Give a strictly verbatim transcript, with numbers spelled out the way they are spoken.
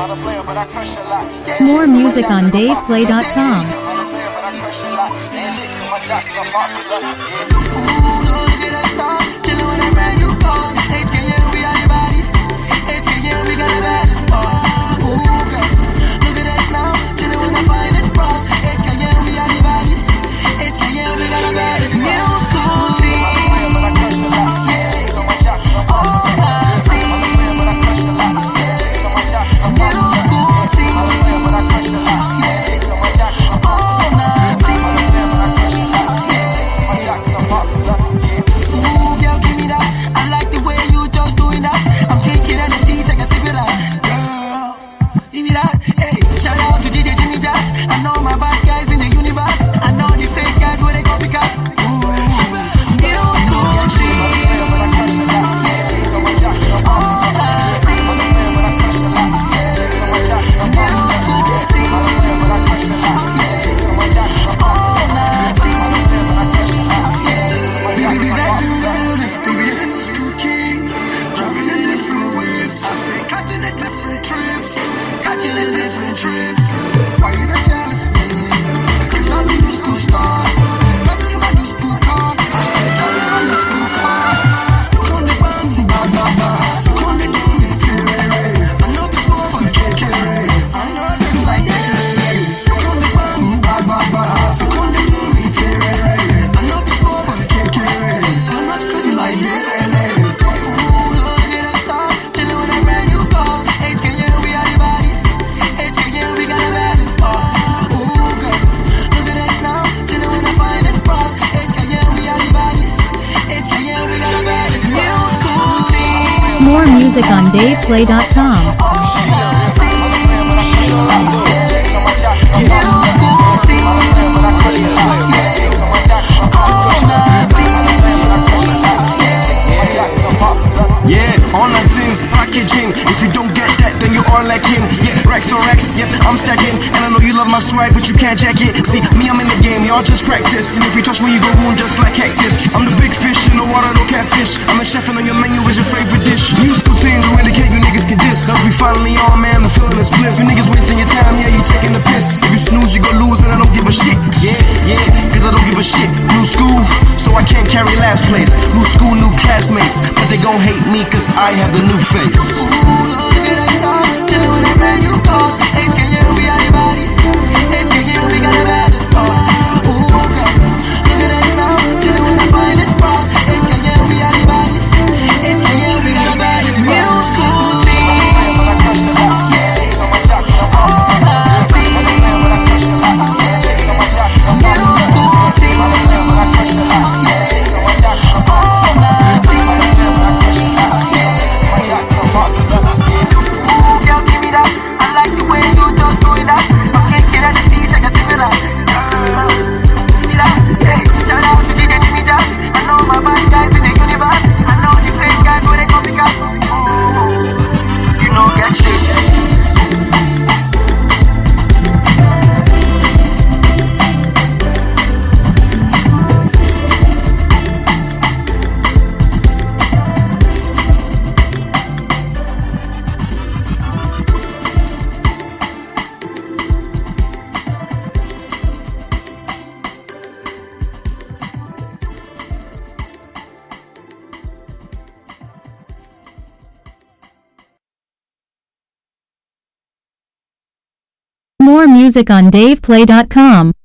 More music on dave play dot com. More music on dave play dot com. Yeah, all that things packaging. If you don't get that, then you are lacking. Yeah, racks on racks, yeah, I'm stacking. And I know you love my swag, but you can't jack it. See, me, I'm in the game, y'all just practice. And if you touch me, you go wound just like cactus. I'm the big fish in the water, no catfish. I'm a chef and on your menu is your favorite dish. New school team to indicate you niggas can diss. Cause we finally on, man, the feeling is bliss. You niggas wasting your time, yeah, you taking the piss. If you snooze, you go lose, and I don't give a shit. Yeah, yeah, cause I don't give a shit. New school, so I can't carry last place. New school, new classmates, but they gon' hate me cause I have the new face. Ooh, look at that star, chillin' with that brand new cars. H K M, we are the bodies. H K M, we got the baddest part. Ooh, okay. Look at that smile, chillin' with the finest bras. H K M, we are the bodies. H K M, we got the baddest new school team. All I see. More music on dave play dot com.